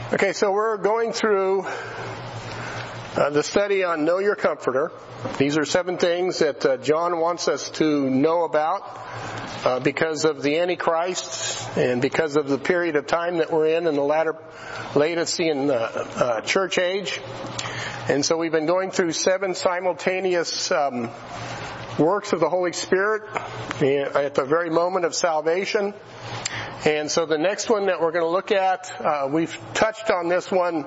Okay, so we're going through the study on Know Your Comforter. These are 7 things that John wants us to know about because of the Antichrist and because of the period of time that we're in the Laodicean church age. And so we've been going through 7 simultaneous works of the Holy Spirit at the very moment of salvation. And so the next one that we're going to look at, we've touched on this one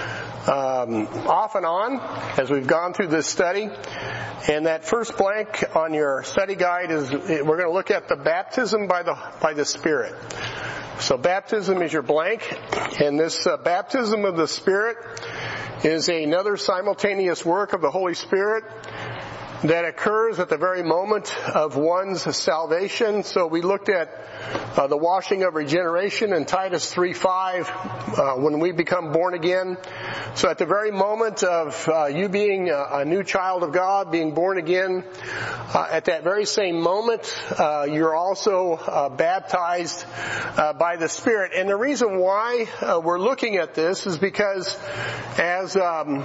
off and on as we've gone through this study. And that first blank on your study guide is we're going to look at the baptism by the Spirit. So baptism is your blank, and this baptism of the Spirit is another simultaneous work of the Holy Spirit that occurs at the very moment of one's salvation. So we looked at the washing of regeneration in Titus 3:5 when we become born again. So at the very moment of you being a new child of God, being born again, at that very same moment, you're also baptized by the Spirit. And the reason why we're looking at this is because as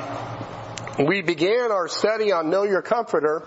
we began our study on Know Your Comforter,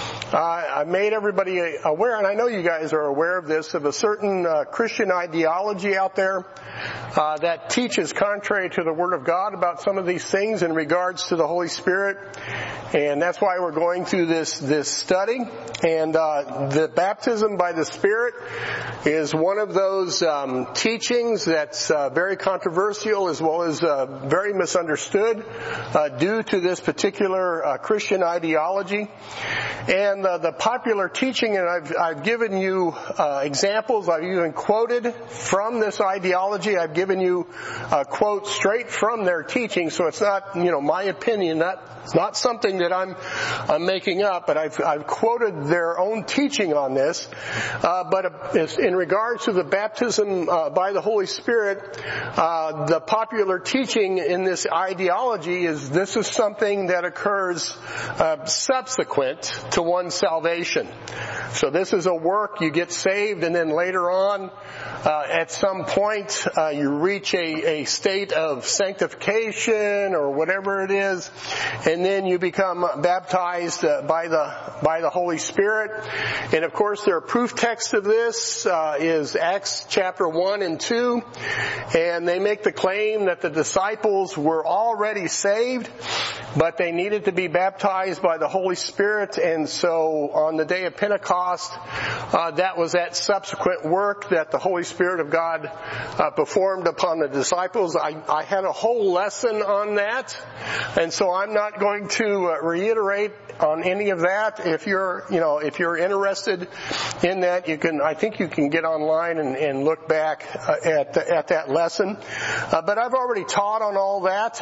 I made everybody aware, and I know you guys are aware of this, of a certain Christian ideology out there that teaches contrary to the Word of God about some of these things in regards to the Holy Spirit. And that's why we're going through this study. And the baptism by the Spirit is one of those teachings that's very controversial as well as very misunderstood due to this particular Christian ideology. And the popular teaching, and I've given you examples, I've even quoted from this ideology, I've given you quotes straight from their teaching, so it's not, my opinion, it's not something that I'm making up, but I've quoted their own teaching on this. But in regards to the baptism by the Holy Spirit, the popular teaching in this ideology is this is something that occurs subsequent to one's salvation. So this is a work, you get saved, and then later on, at some point, you reach a state of sanctification or whatever it is, and then you become baptized by the Holy Spirit. And of course, there are proof texts of this, is Acts chapter 1 and 2, and they make the claim that the disciples were already saved, but they needed to be baptized by the Holy Spirit, and so on the day of Pentecost, that was that subsequent work that the Holy Spirit of God performed upon the disciples. I had a whole lesson on that, and so I'm not going to reiterate on any of that. If you're interested in that, I think you can get online and look back at that lesson. But I've already taught on all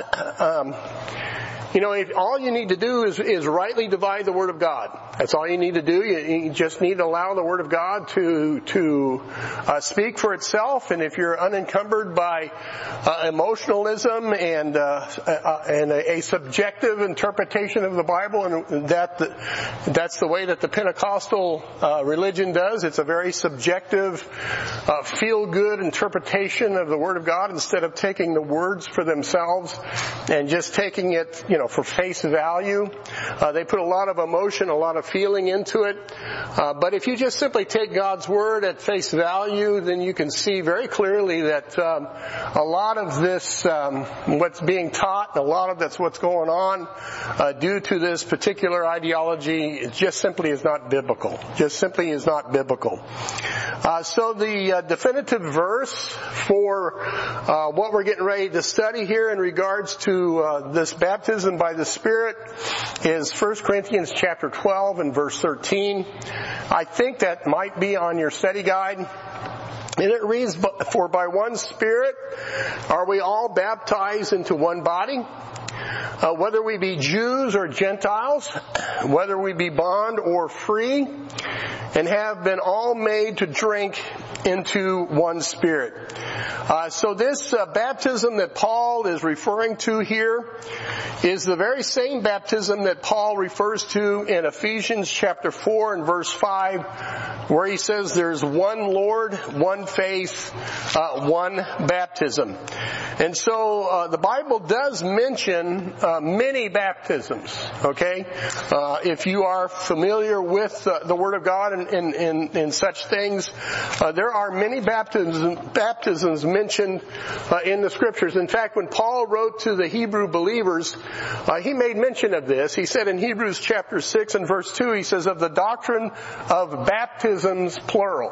that. All you need to do is rightly divide the Word of God. That's all you need to do. You just need to allow the Word of God to speak for itself. And if you're unencumbered by emotionalism and a subjective interpretation of the Bible, and that's the way that the Pentecostal religion does. It's a very subjective, feel-good interpretation of the Word of God instead of taking the words for themselves and just taking it, for face value. They put a lot of emotion, a lot of feeling into it. But if you just simply take God's Word at face value, then you can see very clearly that a lot of this, what's being taught, and a lot of that's what's going on due to this particular ideology, it just simply is not biblical. Just simply is not biblical. So the definitive verse for what we're getting ready to study here in regards to this baptism by the Spirit is 1 Corinthians chapter 12 and verse 13. I think that might be on your study guide. And it reads, "For by one Spirit are we all baptized into one body, whether we be Jews or Gentiles, whether we be bond or free, and have been all made to drink into one Spirit." So this baptism that Paul is referring to here is the very same baptism that Paul refers to in Ephesians chapter 4 and verse 5, where he says there's one Lord, one faith, one baptism. And so the Bible does mention many baptisms, okay? If you are familiar with the Word of God and such things, there are many baptisms mentioned in the Scriptures. In fact, when Paul wrote to the Hebrew believers, he made mention of this. He said in Hebrews chapter 6 and verse 2, he says, of the doctrine of baptisms, plural,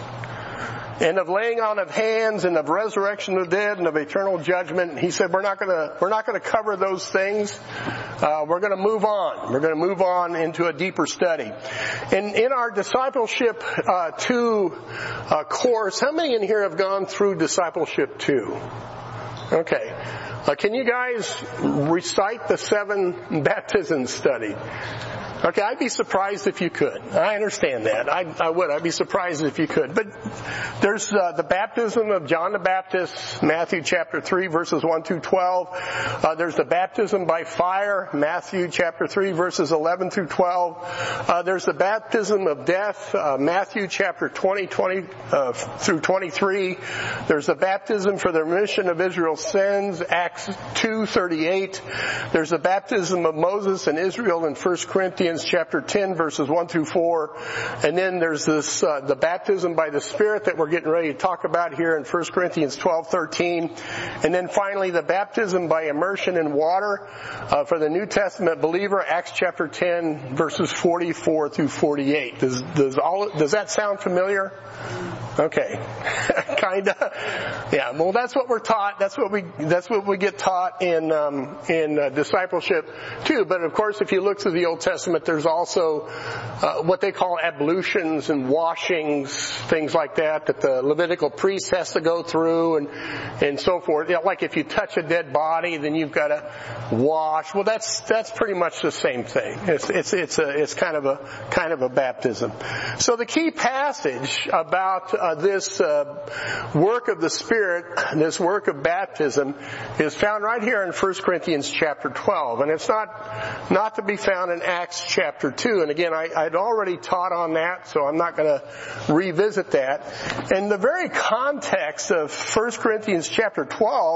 and of laying on of hands, and of resurrection of the dead, and of eternal judgment. He said, we're not going to cover those things. We're going to move on. We're going to move on into a deeper study. And in our Discipleship 2 course, how many in here have gone through Discipleship 2? Okay. Can you guys recite the 7 baptisms studied? Okay, I'd be surprised if you could. I understand that. I would. I'd be surprised if you could. But there's the baptism of John the Baptist, Matthew chapter 3, verses 1 through 12. There's the baptism by fire, Matthew chapter 3, verses 11 through 12. There's the baptism of death, Matthew chapter 20 through 23. There's the baptism for the remission of Israel's sins, Acts 2:38. There's the baptism of Moses and Israel in 1 Corinthians chapter 10 verses 1 through 4. And then there's this, the baptism by the Spirit that we're getting ready to talk about here in 1 Corinthians 12:13. And then finally the baptism by immersion in water, for the New Testament believer, Acts chapter 10 verses 44 through 48. Does that sound familiar? Okay. Kinda. Yeah. Well, that's what we're taught. That's what we get taught in discipleship too. But of course, if you look through the Old Testament, there's also what they call ablutions and washings, things like that the Levitical priest has to go through and so forth. You know, like if you touch a dead body, then you've got to wash. Well, that's pretty much the same thing. It's kind of a baptism. So the key passage about this work of the Spirit, this work of baptism, is found right here in 1 Corinthians chapter 12. And it's not to be found in Acts chapter 2. And again, I'd already taught on that, so I'm not going to revisit that. And the very context of 1 Corinthians chapter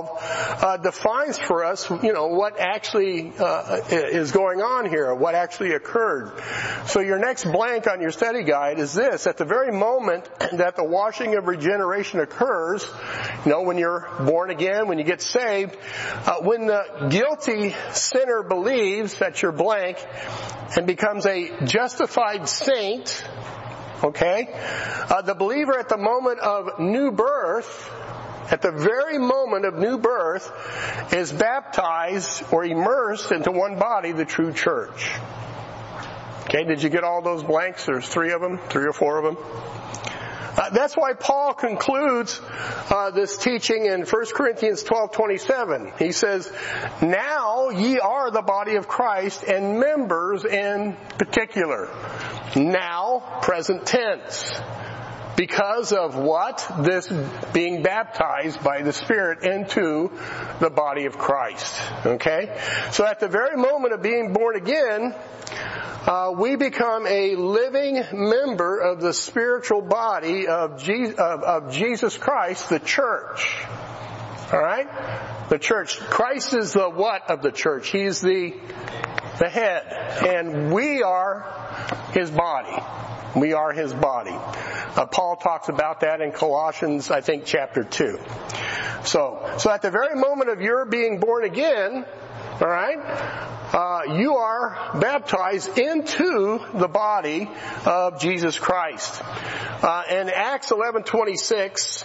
12 defines for us, what actually is going on here, what actually occurred. So your next blank on your study guide is this: at the very moment that the washing of regeneration occurs, when you're born again, when you get saved, when the guilty sinner believes, that's your blank, and becomes a justified saint, okay, the believer at the moment of new birth, at the very moment of new birth, is baptized or immersed into one body, the true church. Okay, did you get all those blanks? There's 3 of them, 3 or 4 of them. That's why Paul concludes this teaching in 1 Corinthians 12:27. He says, now ye are the body of Christ, and members in particular. Now, present tense. Because of what? This being baptized by the Spirit into the body of Christ. Okay? So at the very moment of being born again, we become a living member of the spiritual body of Jesus Christ, the church. Alright? The church. Christ is the what of the church? He's the head. And we are His body. We are His body. Paul talks about that in Colossians, I think, chapter 2. So at the very moment of your being born again, alright, you are baptized into the body of Jesus Christ. In Acts 11:26,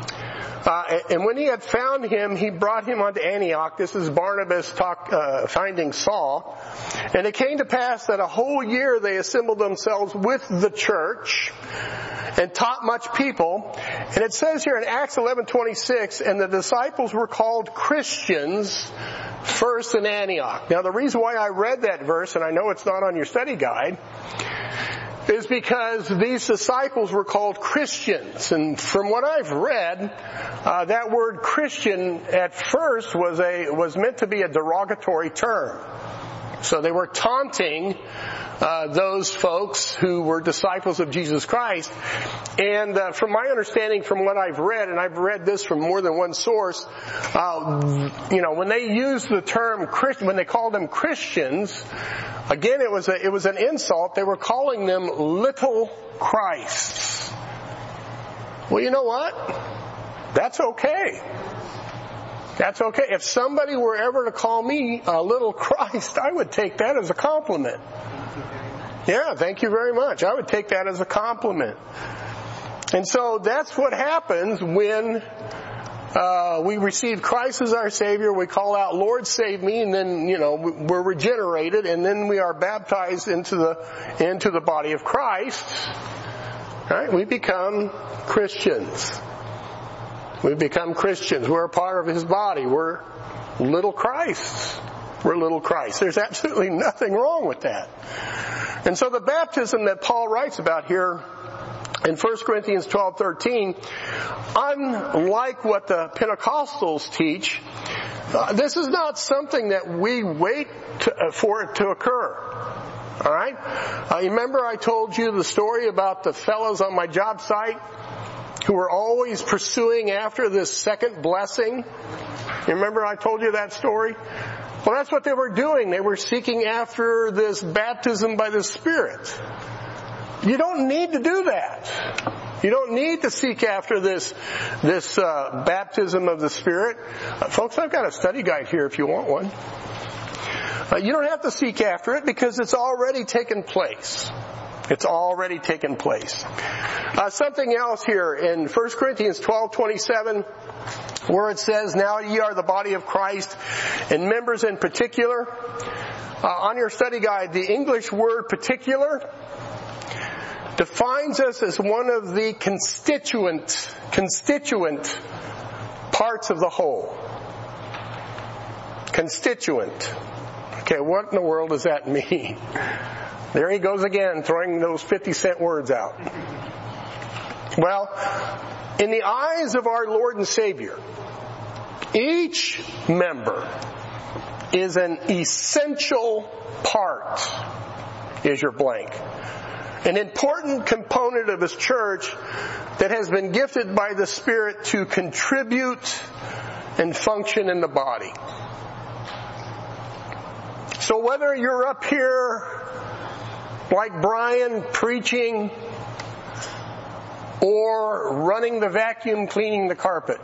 and when he had found him, he brought him unto Antioch. This is Barnabas finding Saul. And it came to pass that a whole year they assembled themselves with the church and taught much people. And it says here in Acts 11:26, and the disciples were called Christians first in Antioch. Now the reason why I read that verse, and I know it's not on your study guide, is because these disciples were called Christians. And from what I've read, that word Christian at first was meant to be a derogatory term. So they were taunting those folks who were disciples of Jesus Christ. And from my understanding, from what I've read, and I've read this from more than one source, when they used the term Christian, when they called them Christians, again it was an insult. They were calling them little Christs. Well, you know what? That's okay. That's okay. If somebody were ever to call me a little Christ, I would take that as a compliment. Yeah, thank you very much. I would take that as a compliment. And so that's what happens when we receive Christ as our Savior. We call out, Lord, save me, and then, we're regenerated, and then we are baptized into the body of Christ. Right? We become Christians. We become Christians. We're a part of His body. We're little Christs. We're little Christ. There's absolutely nothing wrong with that. And so the baptism that Paul writes about here in 1 Corinthians 12:13, unlike what the Pentecostals teach, this is not something that we wait for it to occur. All right? Remember I told you the story about the fellows on my job site who were always pursuing after this second blessing? You remember I told you that story? Well, that's what they were doing. They were seeking after this baptism by the Spirit. You don't need to do that. You don't need to seek after this baptism of the Spirit. Folks, I've got a study guide here if you want one. You don't have to seek after it because it's already taken place. It's already taken place. Something else here in 1 Corinthians 12:27, where it says, now ye are the body of Christ, and members in particular. On your study guide, the English word particular defines us as one of the constituent parts of the whole. Constituent. Okay, what in the world does that mean? There he goes again, throwing those 50-cent words out. Well, in the eyes of our Lord and Savior, each member is an essential part, is your blank. An important component of His church that has been gifted by the Spirit to contribute and function in the body. So whether you're up here like Brian preaching or running the vacuum cleaning the carpet,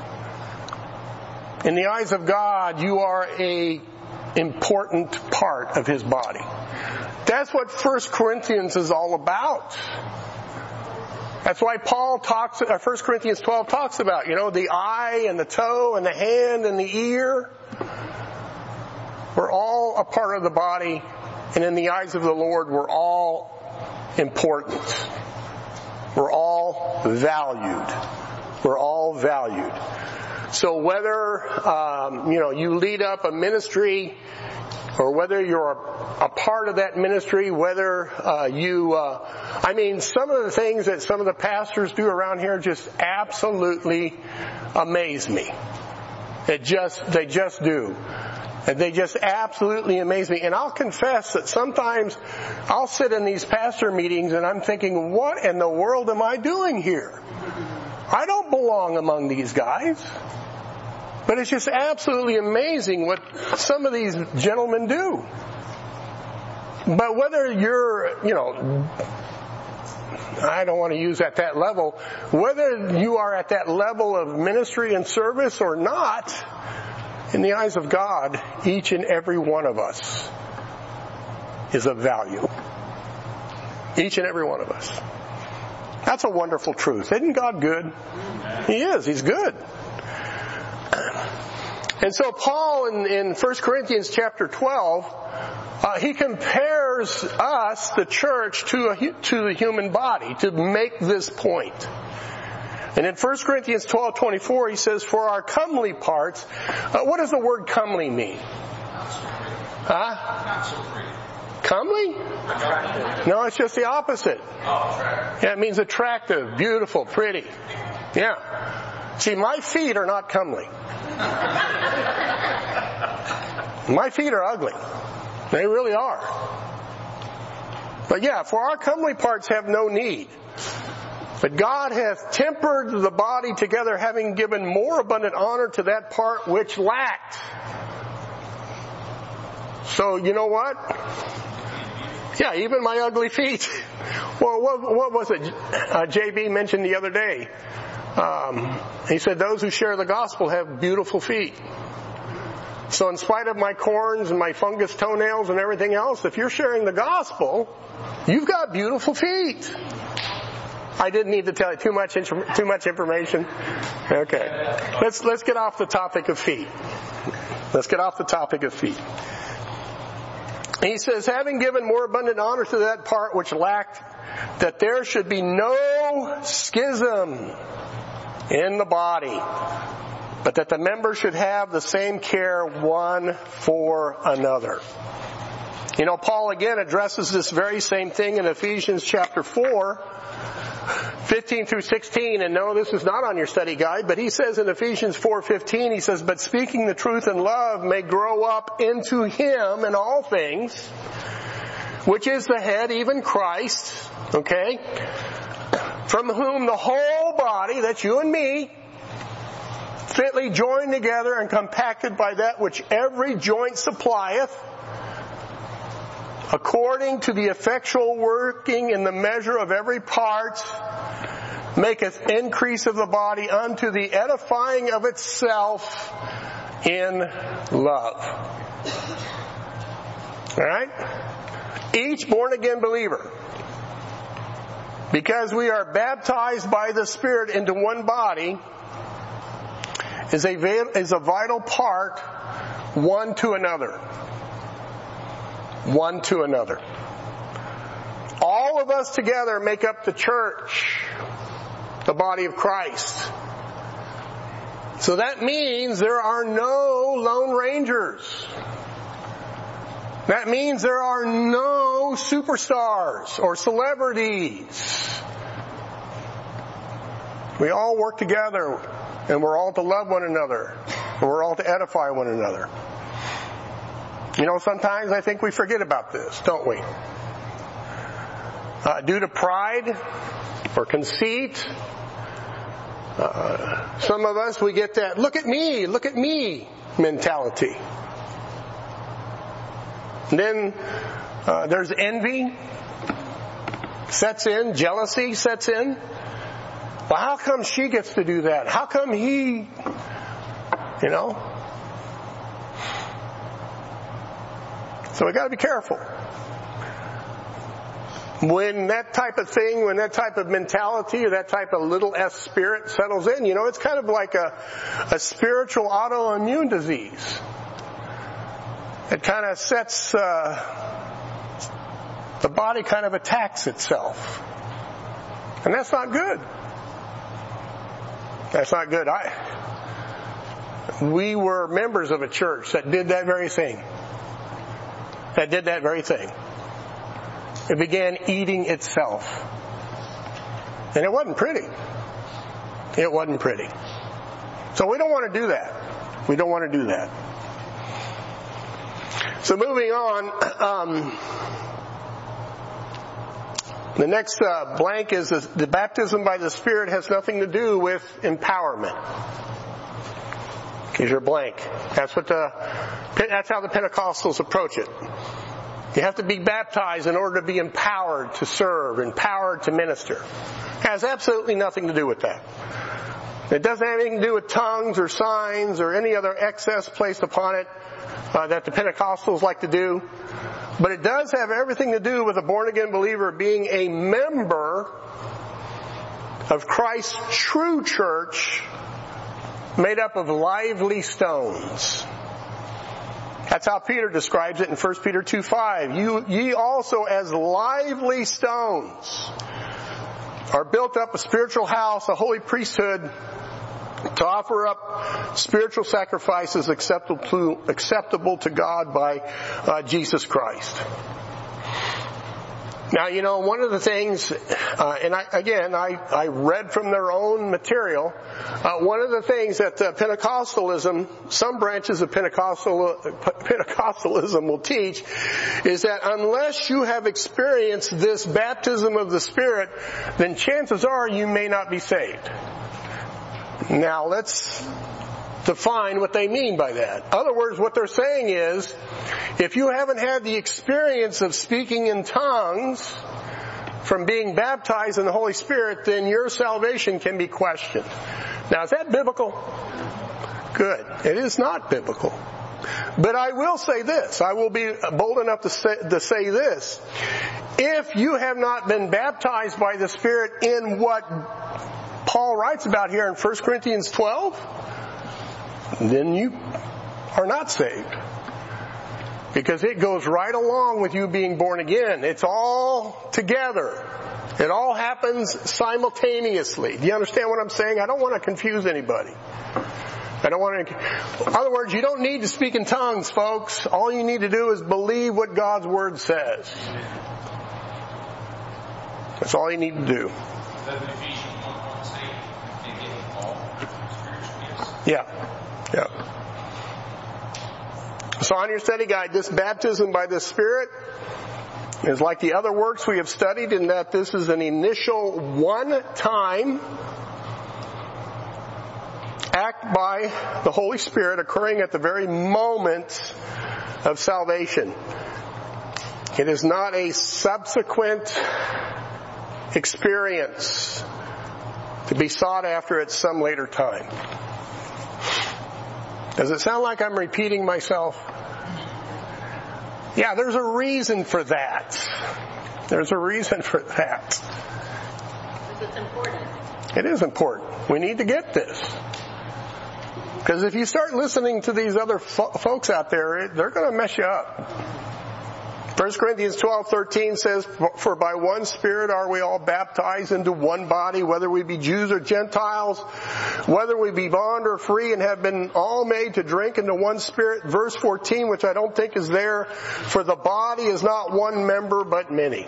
in the eyes of God, you are an important part of His body. That's what 1 Corinthians is all about. That's why Paul 1 Corinthians 12 talks about, the eye and the toe and the hand and the ear. We're all a part of the body, and in the eyes of the Lord, we're all important. We're all valued. We're all valued. So whether, you lead up a ministry, or whether you're a part of that ministry, whether some of the things that some of the pastors do around here just absolutely amaze me. They just do. And they just absolutely amaze me. And I'll confess that sometimes I'll sit in these pastor meetings and I'm thinking, what in the world am I doing here? I don't belong among these guys. But it's just absolutely amazing what some of these gentlemen do. But whether you're, I don't want to use at that level, whether you are at that level of ministry and service or not, in the eyes of God, each and every one of us is of value. Each and every one of us. That's a wonderful truth. Isn't God good? He is. He's good. And so Paul in 1 Corinthians chapter 12, he compares us, the church, to the human body to make this point. And in 1 Corinthians 12:24, he says, for our comely parts, what does the word comely mean? Not so pretty. Comely? Attractive. No, it's just the opposite. Attractive. Yeah, it means attractive, beautiful, pretty. Yeah. See, my feet are not comely. My feet are ugly. They really are. But yeah, for our comely parts have no need. But God hath tempered the body together, having given more abundant honor to that part which lacked. So, you know what? Yeah, even my ugly feet. Well, what was it JB mentioned the other day? He said, those who share the gospel have beautiful feet. So in spite of my corns and my fungus toenails and everything else, if you're sharing the gospel, you've got beautiful feet. I didn't need to tell you too much information. Okay. Let's get off the topic of feet. Let's get off the topic of feet. He says, having given more abundant honor to that part which lacked, that there should be no schism in the body, but that the members should have the same care one for another. You know, Paul again addresses this very same thing in Ephesians chapter 4, 15 through 16, and no, this is not on your study guide, but he says in Ephesians 4:15, he says, but speaking the truth in love may grow up into him in all things, which is the head, even Christ, okay, from whom the whole body, that's you and me, fitly joined together and compacted by that which every joint supplieth, according to the effectual working in the measure of every part, maketh increase of the body unto the edifying of itself in love. Alright? Each born again believer, because we are baptized by the Spirit into one body, is a vital part one to another. One to another. All of us together make up the church, the body of Christ. So that means there are no lone rangers. That means there are no superstars or celebrities. We all work together, and we're all to love one another, and we're all to edify one another. You know, sometimes I think we forget about this, don't we? Due to pride or conceit, some of us, we get that look at me mentality. And then there's envy sets in, jealousy sets in. Well, how come she gets to do that? How come he, you know? So we got to be careful. When that type of thing, when that type of mentality or that type of little s spirit settles in, you know, it's kind of like a spiritual autoimmune disease. It kind of sets, the body kind of attacks itself. And that's not good. That's not good. We were members of a church that did that very thing. It began eating itself. And it wasn't pretty. It wasn't pretty. So we don't want to do that. We don't want to do that. So moving on, the next blank is the baptism by the Spirit has nothing to do with empowerment. Here's your blank. That's how the Pentecostals approach it. You have to be baptized in order to be empowered to serve, empowered to minister. It has absolutely nothing to do with that. It doesn't have anything to do with tongues or signs or any other excess placed upon it that the Pentecostals like to do. But it does have everything to do with a born-again believer being a member of Christ's true church made up of lively stones. That's how Peter describes it in 1 Peter 2:5. Ye also as lively stones are built up a spiritual house, a holy priesthood, to offer up spiritual sacrifices acceptable to God by Jesus Christ. Now, one of the things, and I read from their own material, one of the things that Pentecostalism, some branches of Pentecostalism will teach, is that unless you have experienced this baptism of the Spirit, then chances are you may not be saved. Now, let's define what they mean by that. In other words, what they're saying is, if you haven't had the experience of speaking in tongues from being baptized in the Holy Spirit, then your salvation can be questioned. Now, is that biblical? Good. It is not biblical. But I will say this. I will be bold enough to say this. If you have not been baptized by the Spirit in what Paul writes about here in 1 Corinthians 12, then you are not saved. Because it goes right along with you being born again. It's all together. It all happens simultaneously. Do you understand what I'm saying? I don't want to confuse anybody. In other words, you don't need to speak in tongues, folks. All you need to do is believe what God's Word says. That's all you need to do. Yeah. So on your study guide, this baptism by the Spirit is like the other works we have studied in that this is an initial one-time act by the Holy Spirit occurring at the very moment of salvation. It is not a subsequent experience to be sought after at some later time. Does it sound like I'm repeating myself? Yeah, there's a reason for that. There's a reason for that. Because it's important. It is important. We need to get this. Because if you start listening to these other folks out there, they're going to mess you up. 1 Corinthians 12:13 says, "For by one Spirit are we all baptized into one body, whether we be Jews or Gentiles, whether we be bond or free, and have been all made to drink into one Spirit." Verse 14, which I don't think is there, "For the body is not one member, but many."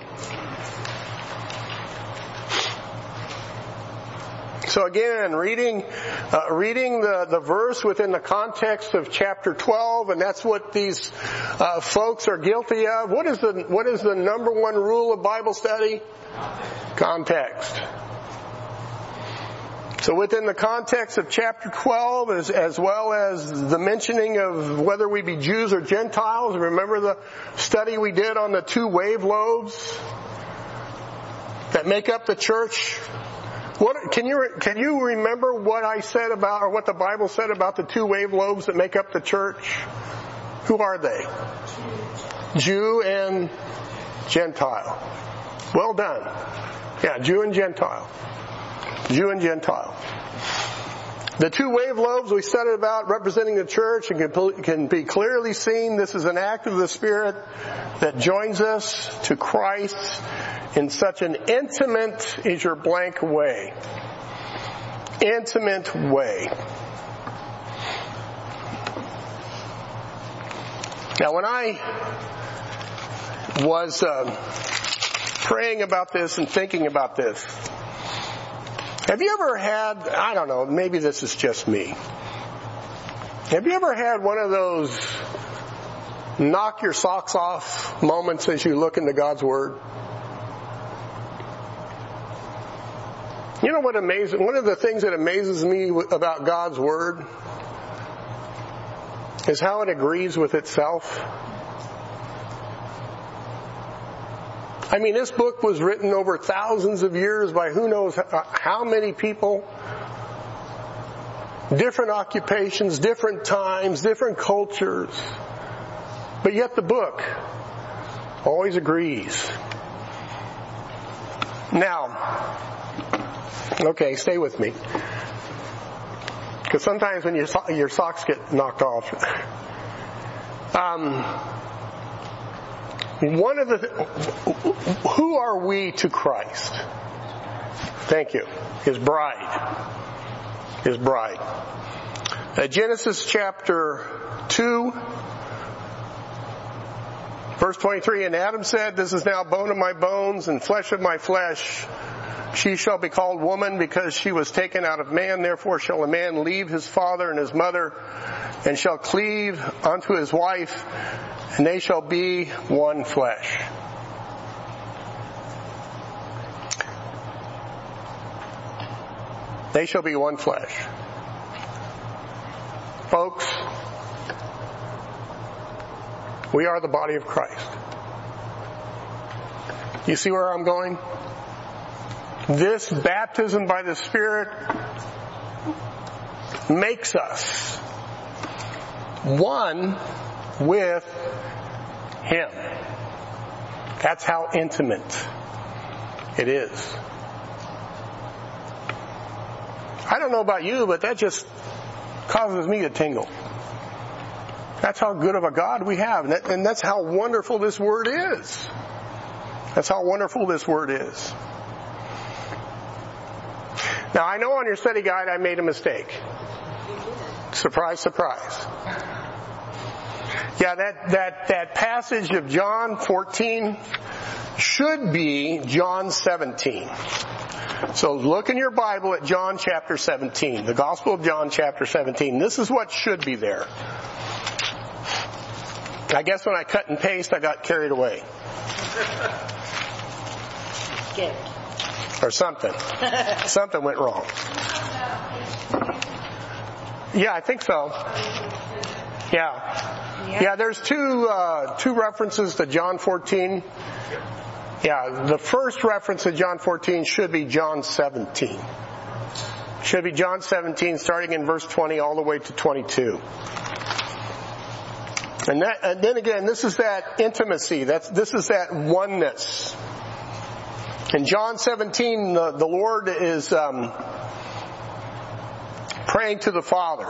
So again, reading the verse within the context of chapter 12, and that's what these folks are guilty of. What is the number one rule of Bible study? Context. So within the context of chapter 12, as well as the mentioning of whether we be Jews or Gentiles, remember the study we did on the 2 wave loaves that make up the church? Can you remember what I said about, or what the Bible said about the 2 wave loaves that make up the church? Who are they? Jew and Gentile. Well done. Yeah, Jew and Gentile. Jew and Gentile. The 2 wave loaves we studied about representing the church and can be clearly seen. This is an act of the Spirit that joins us to Christ in such an intimate is your blank way. Intimate way. Now when I was praying about this and thinking about this, have you ever had, I don't know, maybe this is just me. Have you ever had one of those knock your socks off moments as you look into God's Word? You know what one of the things that amazes me about God's Word is how it agrees with itself. I mean, this book was written over thousands of years by who knows how many people, different occupations, different times, different cultures. But yet the book always agrees. Now, okay, stay with me. Because sometimes when your socks get knocked off, who are we to Christ? Thank you. His bride. His bride. Genesis chapter 2, Verse 23, and Adam said, this is now bone of my bones and flesh of my flesh. She shall be called woman because she was taken out of man. Therefore shall a man leave his father and his mother and shall cleave unto his wife, and they shall be one flesh. They shall be one flesh. Folks, we are the body of Christ. You see where I'm going? This baptism by the Spirit makes us one with Him. That's how intimate it is. I don't know about you, but that just causes me to tingle. That's how good of a God we have. And that's how wonderful this Word is. That's how wonderful this Word is. Now, I know on your study guide I made a mistake. Surprise, surprise. Yeah, that passage of John 14 should be John 17. So look in your Bible at John chapter 17, the Gospel of John chapter 17. This is what should be there. I guess when I cut and paste, I got carried away. Or something. Something went wrong. Yeah, I think so. Yeah, there's two references to John 14. Yeah, the first reference to John 14 should be John 17. Should be John 17, starting in verse 20 all the way to 22. And then again, this is that intimacy. This is that oneness. In John 17, the Lord is praying to the Father.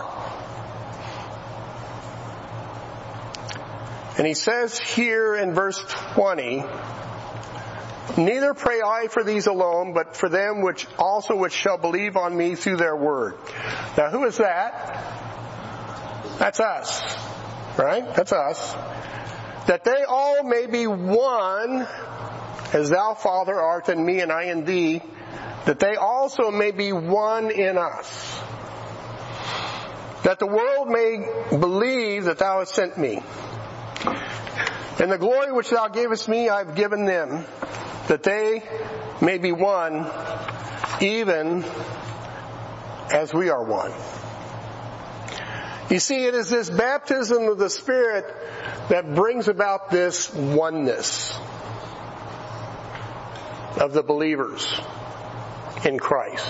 And He says here in verse 20, neither pray I for these alone, but for them which shall believe on me through their word. Now who is that? That's us. Right? That's us. That they all may be one, as thou, Father, art in me and I in thee, that they also may be one in us. That the world may believe that thou hast sent me. And the glory which thou gavest me I have given them, that they may be one, even as we are one. You see, it is this baptism of the Spirit that brings about this oneness of the believers in Christ.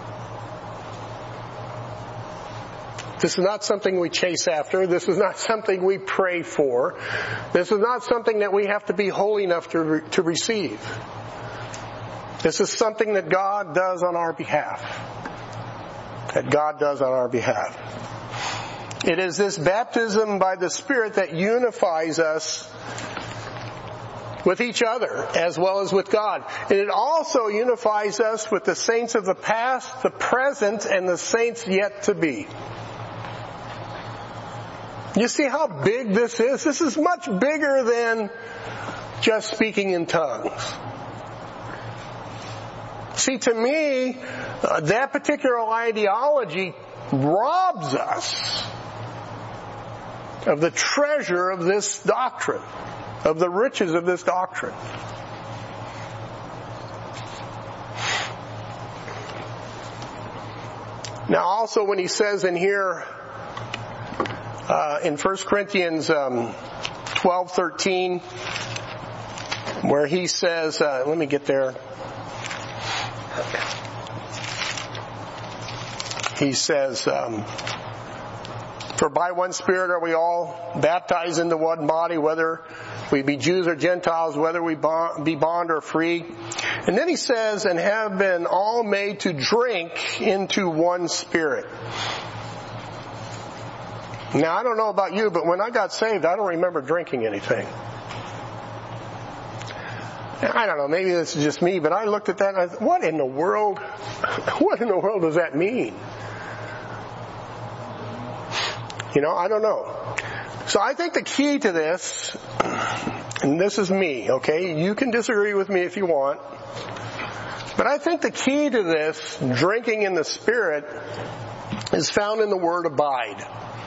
This is not something we chase after. This is not something we pray for. This is not something that we have to be holy enough to receive. This is something that God does on our behalf. That God does on our behalf. It is this baptism by the Spirit that unifies us with each other as well as with God. And it also unifies us with the saints of the past, the present, and the saints yet to be. You see how big this is? This is much bigger than just speaking in tongues. See, to me, that particular ideology robs us of the treasure of this doctrine, of the riches of this doctrine. Now also when he says in here, in 1 Corinthians 12:13, where he says, let me get there. He says, for by one Spirit are we all baptized into one body, whether we be Jews or Gentiles, whether we be bond or free. And then he says, and have been all made to drink into one Spirit. Now, I don't know about you, but when I got saved, I don't remember drinking anything. I don't know, maybe this is just me, but I looked at that and I thought, what in the world does that mean? You know, I don't know. So I think the key to this and this is me, okay? You can disagree with me if you want. But I think the key to this, drinking in the Spirit, is found in the word abide.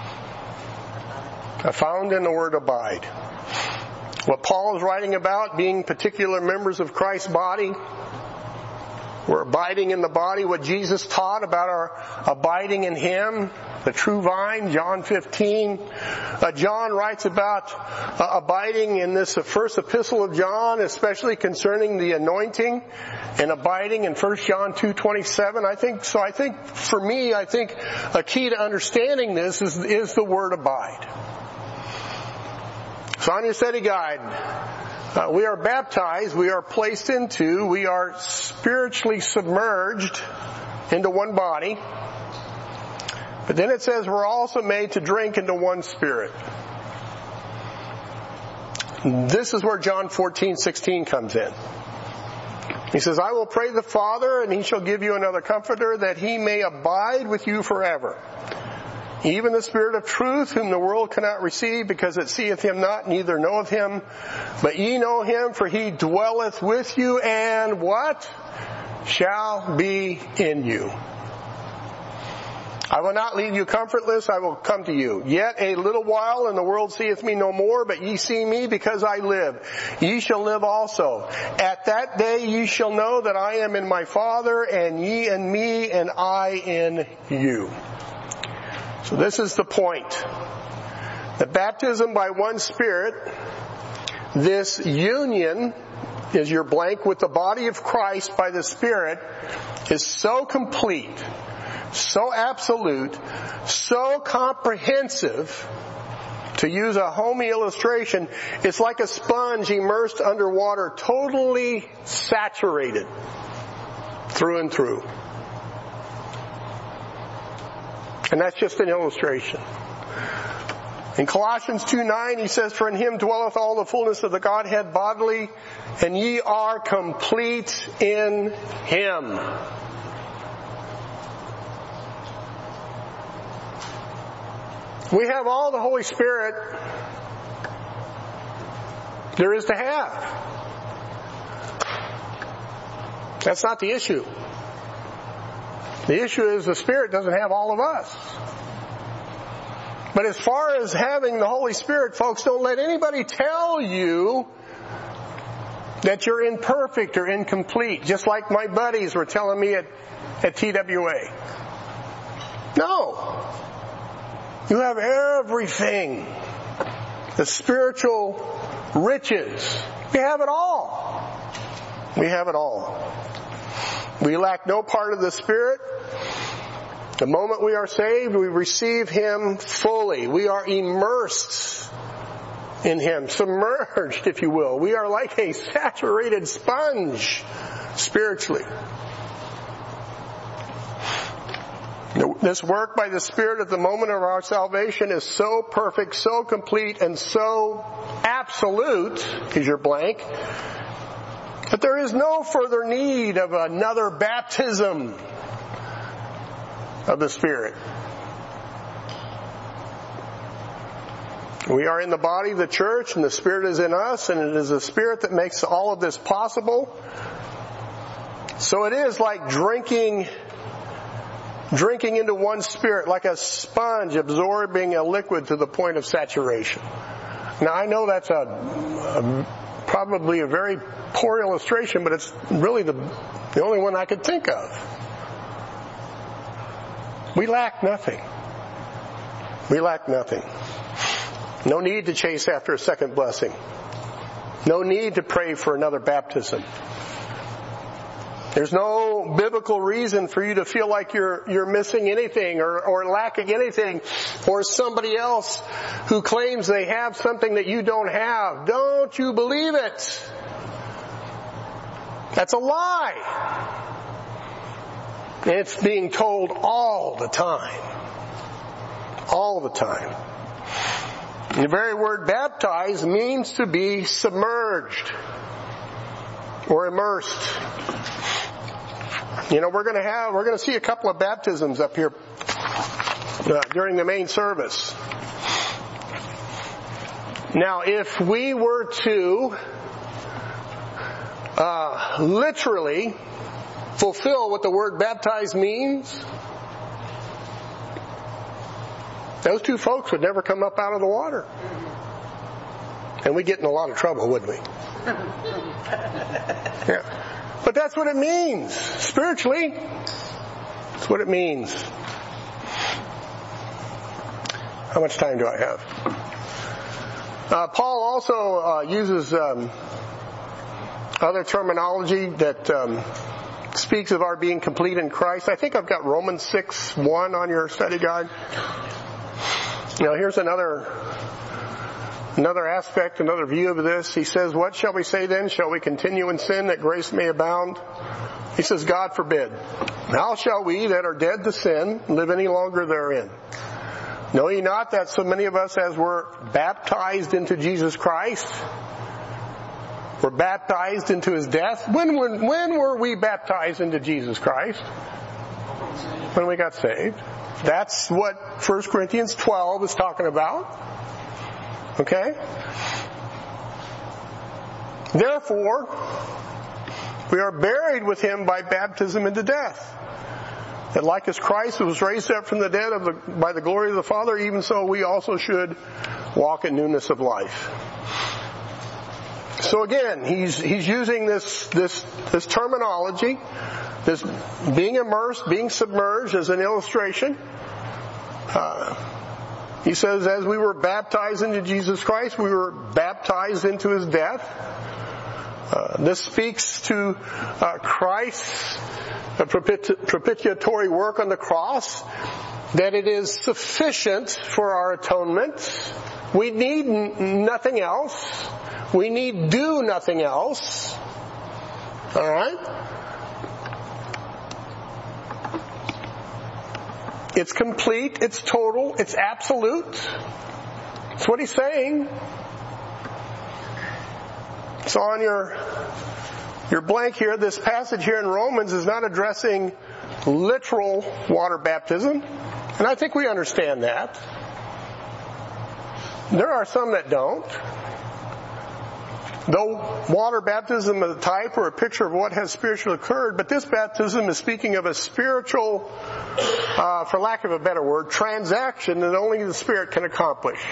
Found in the word abide. What Paul is writing about, being particular members of Christ's body, we're abiding in the body, what Jesus taught about our abiding in Him, the true vine, John 15. John writes about abiding in this first epistle of John, especially concerning the anointing and abiding in 1 John 2:27. I think for me, a key to understanding this is the word abide. So on your study guide, we are baptized, we are placed into, we are spiritually submerged into one body. But then it says we're also made to drink into one Spirit. This is where John 14:16 comes in. He says, I will pray the Father, and He shall give you another Comforter, that He may abide with you forever. Even the Spirit of truth, whom the world cannot receive, because it seeth Him not, neither knoweth Him. But ye know Him, for He dwelleth with you, and what? Shall be in you. I will not leave you comfortless, I will come to you. Yet a little while, and the world seeth me no more, but ye see me, because I live. Ye shall live also. At that day ye shall know that I am in my Father, and ye in me, and I in you. So this is the point. The baptism by one Spirit, this union is your blank with the body of Christ by the Spirit, is so complete, so absolute, so comprehensive. To use a homey illustration, it's like a sponge immersed under water, totally saturated through and through. And that's just an illustration. In Colossians 2:9, he says, for in Him dwelleth all the fullness of the Godhead bodily, and ye are complete in Him. We have all the Holy Spirit there is to have. That's not the issue. The issue is the Spirit doesn't have all of us. But as far as having the Holy Spirit, folks, don't let anybody tell you that you're imperfect or incomplete, just like my buddies were telling me at TWA. No. You have everything. The spiritual riches. We have it all. We have it all. We lack no part of the Spirit. The moment we are saved, we receive Him fully. We are immersed in Him, submerged, if you will. We are like a saturated sponge spiritually. This work by the Spirit at the moment of our salvation is so perfect, so complete, and so absolute, is your blank, that there is no further need of another baptism of the Spirit. We are in the body of the church, and the Spirit is in us, and it is the Spirit that makes all of this possible. So it is like drinking into one Spirit, like a sponge absorbing a liquid to the point of saturation. Now I know that's probably a very poor illustration, but it's really the only one I could think of. We lack nothing. We lack nothing. No need to chase after a second blessing. No need to pray for another baptism. There's no biblical reason for you to feel like you're missing anything or lacking anything, or somebody else who claims they have something that you don't have. Don't you believe it? That's a lie. And it's being told all the time. All the time. The very word baptize means to be submerged or immersed. You know, we're going to see a couple of baptisms up here during the main service. Now, if we were to literally fulfill what the word baptized means, those two folks would never come up out of the water. And we'd get in a lot of trouble, wouldn't we? Yeah. But that's what it means. Spiritually, that's what it means. How much time do I have? Paul also uses other terminology that speaks of our being complete in Christ. I think I've got Romans 6:1 on your study guide. Now here's another aspect, another view of this. He says, what shall we say then? Shall we continue in sin that grace may abound? He says, God forbid. How shall we that are dead to sin live any longer therein? Know ye not that so many of us as were baptized into Jesus Christ were baptized into His death? When were we baptized into Jesus Christ? When we got saved. That's what 1 Corinthians 12 is talking about. Okay? Therefore, we are buried with Him by baptism into death. That like as Christ was raised up from the dead by the glory of the Father, even so we also should walk in newness of life. So again, he's using this terminology, this being immersed, being submerged, as an illustration. He says, as we were baptized into Jesus Christ, we were baptized into His death. This speaks to Christ's propitiatory work on the cross, that it is sufficient for our atonement. We need nothing else. We need do nothing else. All right? It's complete, it's total, it's absolute. That's what he's saying. So on your blank here, this passage here in Romans is not addressing literal water baptism. And I think we understand that. There are some that don't. Though water baptism is a type or a picture of what has spiritually occurred, but this baptism is speaking of a spiritual, for lack of a better word, transaction that only the Spirit can accomplish.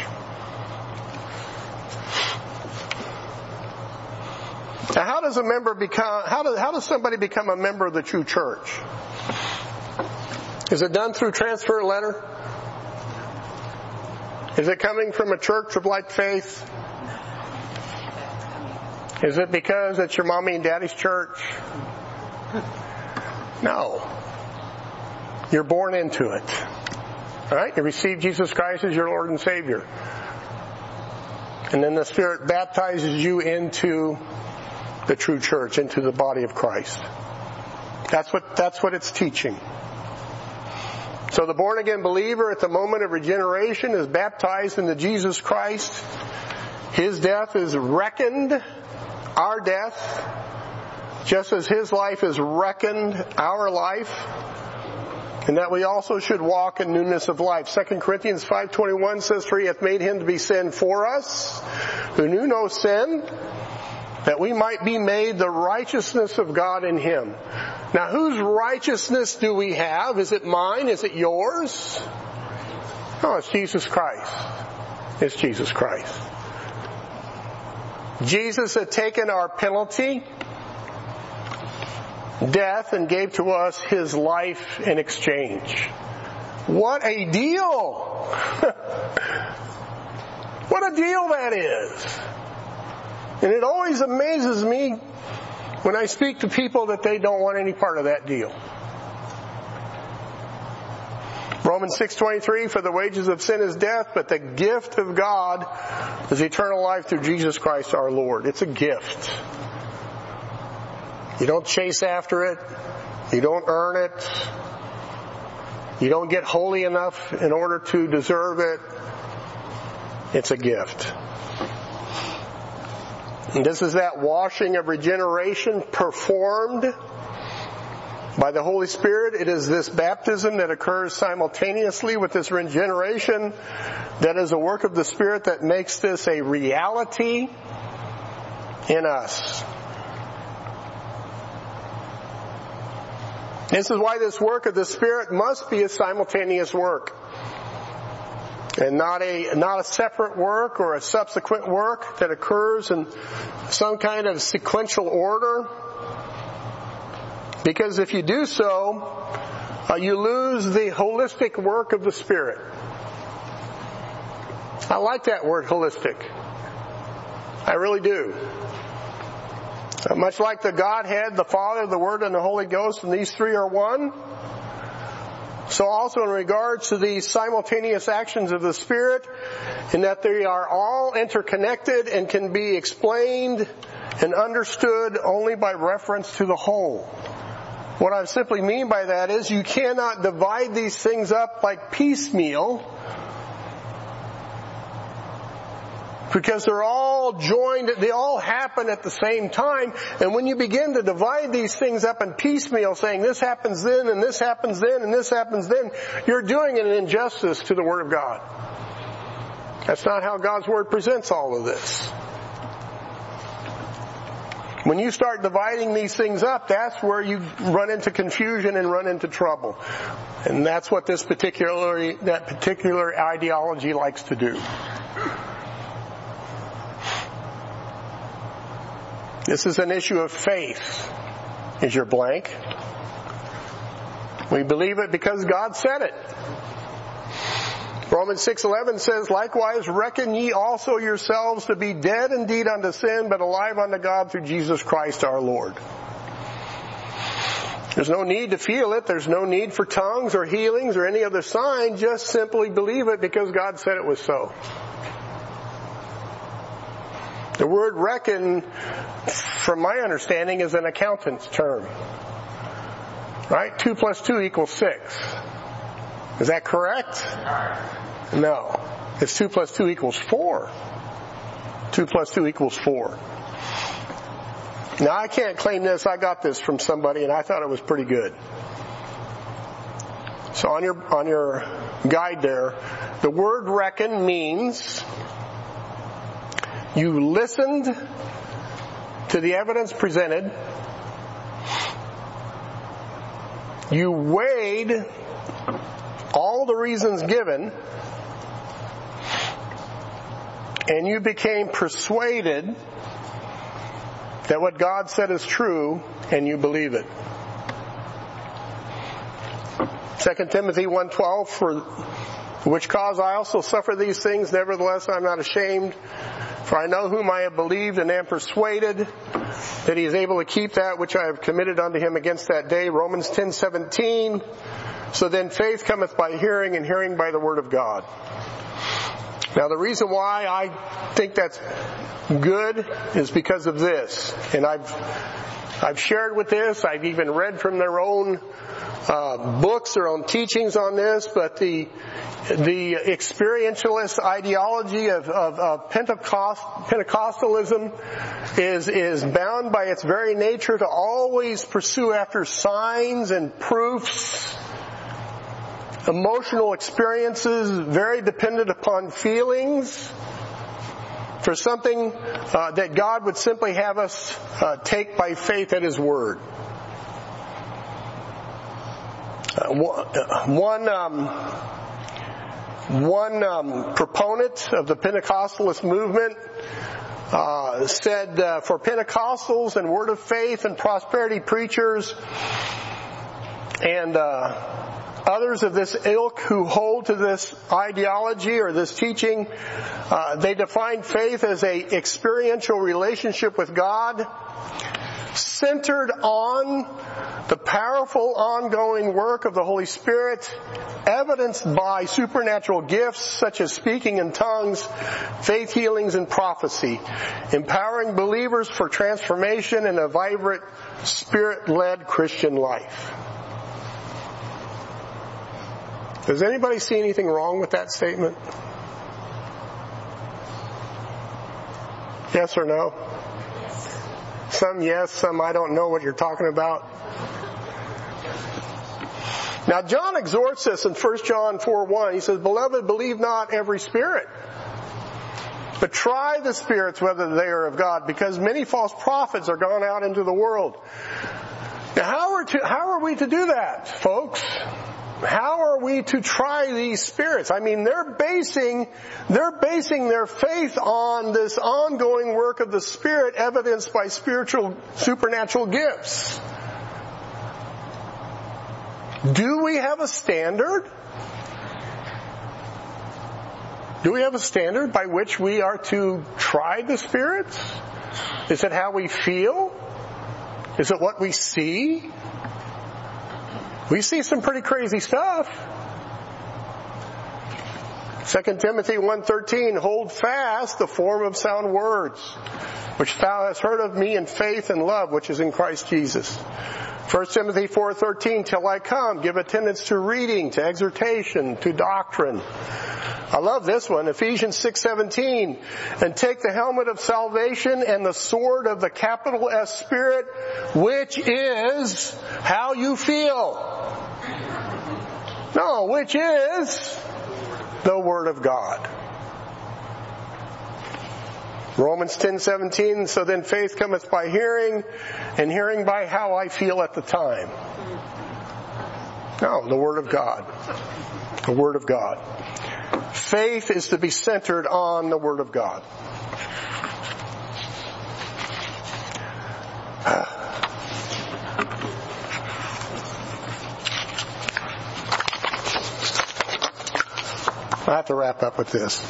Now, how does somebody become a member of the true church? Is it done through transfer letter? Is it coming from a church of like faith? Is it because it's your mommy and daddy's church? No. You're born into it. All right? You receive Jesus Christ as your Lord and Savior. And then the Spirit baptizes you into the true church, into the body of Christ. That's what it's teaching. So the born again believer at the moment of regeneration is baptized into Jesus Christ. His death is reckoned our death, just as His life is reckoned our life, and that we also should walk in newness of life. 2 Corinthians 5:21 says, for He hath made Him to be sin for us, who knew no sin, that we might be made the righteousness of God in Him. Now, whose righteousness do we have? Is it mine? Is it yours? No, it's Jesus Christ. It's Jesus Christ. Jesus had taken our penalty, death, and gave to us His life in exchange. What a deal! What a deal that is! And it always amazes me when I speak to people that they don't want any part of that deal. Romans 6:23, for the wages of sin is death, but the gift of God is eternal life through Jesus Christ our Lord. It's a gift. You don't chase after it. You don't earn it. You don't get holy enough in order to deserve it. It's a gift. And this is that washing of regeneration performed By the Holy Spirit, it is this baptism that occurs simultaneously with this regeneration that is a work of the Spirit that makes this a reality in us. This is why this work of the Spirit must be a simultaneous work, and not a separate work or a subsequent work that occurs in some kind of sequential order. Because if you do so, you lose the holistic work of the Spirit. I like that word, holistic. I really do. Much like the Godhead, the Father, the Word, and the Holy Ghost, and these three are one. So also in regards to these simultaneous actions of the Spirit, in that they are all interconnected and can be explained and understood only by reference to the whole. What I simply mean by that is you cannot divide these things up like piecemeal, because they're all joined, they all happen at the same time. And when you begin to divide these things up in piecemeal, saying this happens then, and this happens then, and this happens then, you're doing an injustice to the Word of God. That's not how God's Word presents all of this. When you start dividing these things up, that's where you run into confusion and run into trouble. And that's what that particular ideology likes to do. This is an issue of faith, is your blank. We believe it because God said it. Romans 6:11 says, likewise reckon ye also yourselves to be dead indeed unto sin, but alive unto God through Jesus Christ our Lord. There's no need to feel it. There's no need for tongues or healings or any other sign. Just simply believe it because God said it was so. The word reckon, from my understanding, is an accountant's term. Right? 2 plus 2 equals 6. Is that correct? No. It's 2 plus 2 equals 4. 2 plus 2 equals 4. Now I can't claim this. I got this from somebody and I thought it was pretty good. So on your guide there, the word reckon means you listened to the evidence presented, you weighed all the reasons given, and you became persuaded that what God said is true, and you believe it. 2 Timothy 1:12, for which cause I also suffer these things, nevertheless I am not ashamed, for I know whom I have believed, and am persuaded that he is able to keep that which I have committed unto him against that day. Romans 10:17. So then faith cometh by hearing, and hearing by the word of God. Now the reason why I think that's good is because of this. And I've shared with this. I've even read from their own books, their own teachings on this. But the experientialist ideology of Pentecostalism is bound by its very nature to always pursue after signs and proofs, emotional experiences, very dependent upon feelings, for something that God would simply have us take by faith at His Word. One proponent of the Pentecostalist movement said, for Pentecostals and Word of Faith and prosperity preachers and others of this ilk who hold to this ideology or this teaching, they define faith as a experiential relationship with God centered on the powerful ongoing work of the Holy Spirit, evidenced by supernatural gifts such as speaking in tongues, faith healings, and prophecy, empowering believers for transformation in a vibrant, Spirit-led Christian life. Does anybody see anything wrong with that statement? Yes or no? Some yes, some I don't know what you're talking about. Now John exhorts us in 1 John 4:1. He says, "Beloved, believe not every spirit, but try the spirits whether they are of God, because many false prophets are gone out into the world." Now how are we to do that, folks? How are we to try these spirits? I mean, they're basing their faith on this ongoing work of the Spirit evidenced by spiritual, supernatural gifts. Do we have a standard? Do we have a standard by which we are to try the spirits? Is it how we feel? Is it what we see? We see some pretty crazy stuff. 2 Timothy 1:13, "Hold fast the form of sound words, which thou hast heard of me in faith and love, which is in Christ Jesus." 1 Timothy 4:13, "Till I come, give attendance to reading, to exhortation, to doctrine." I love this one, Ephesians 6:17, "And take the helmet of salvation and the sword of the capital S Spirit, which is how you feel." No, which is the Word of God. Romans 10:17, "So then faith cometh by hearing, and hearing by how I feel at the time." No, the Word of God. The Word of God. Faith is to be centered on the Word of God. I have to wrap up with this.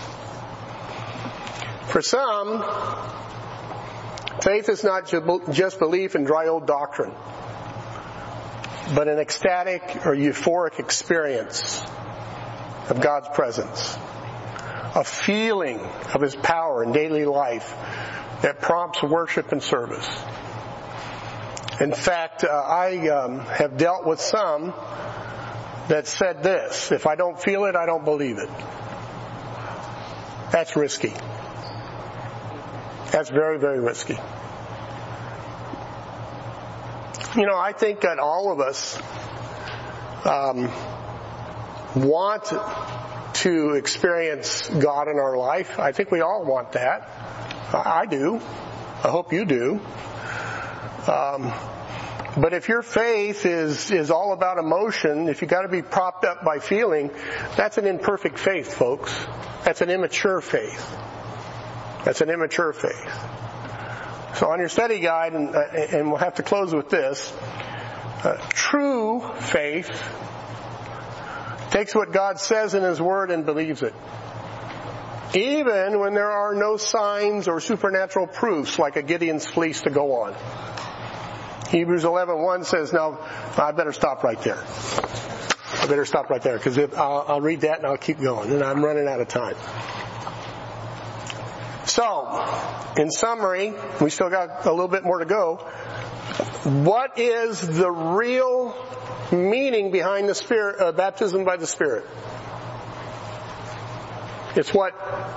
For some, faith is not just belief in dry old doctrine, but an ecstatic or euphoric experience of God's presence, a feeling of His power in daily life that prompts worship and service. In fact, I have dealt with some that said this: "If I don't feel it, I don't believe it." That's risky. That's very, very risky. You know, I think that all of us want to experience God in our life. I think we all want that. I do. I hope you do. But if your faith is all about emotion, if you got to be propped up by feeling, that's an imperfect faith, folks. That's an immature faith. That's an immature faith. So on your study guide, and we'll have to close with this, true faith takes what God says in His Word and believes it, even when there are no signs or supernatural proofs like a Gideon's fleece to go on. Hebrews 11:1 says, now, I better stop right there. I better stop right there, because I'll read that and I'll keep going, and I'm running out of time. So, in summary, we still got a little bit more to go. What is the real meaning behind the Spirit, baptism by the Spirit? It's what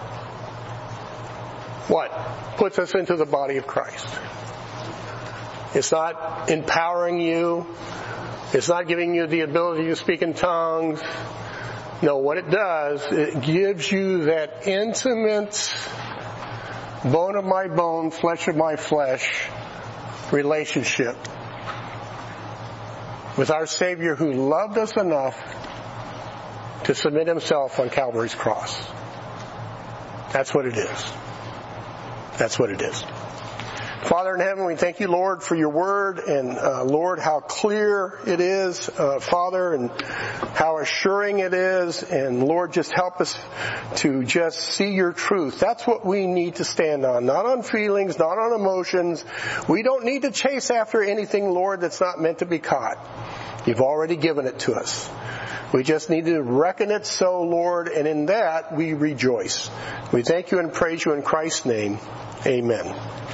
puts us into the body of Christ. It's not empowering you. It's not giving you the ability to speak in tongues. No, what it does, it gives you that intimate, bone of my bone, flesh of my flesh relationship with our Savior, who loved us enough to submit Himself on Calvary's cross. That's what it is. That's what it is. Father in heaven, we thank you, Lord, for your word, and Lord, how clear it is, Father, and how assuring it is, and Lord, just help us to just see your truth. That's what we need to stand on, not on feelings, not on emotions. We don't need to chase after anything, Lord, that's not meant to be caught. You've already given it to us. We just need to reckon it so, Lord, and in that we rejoice. We thank you and praise you in Christ's name. Amen.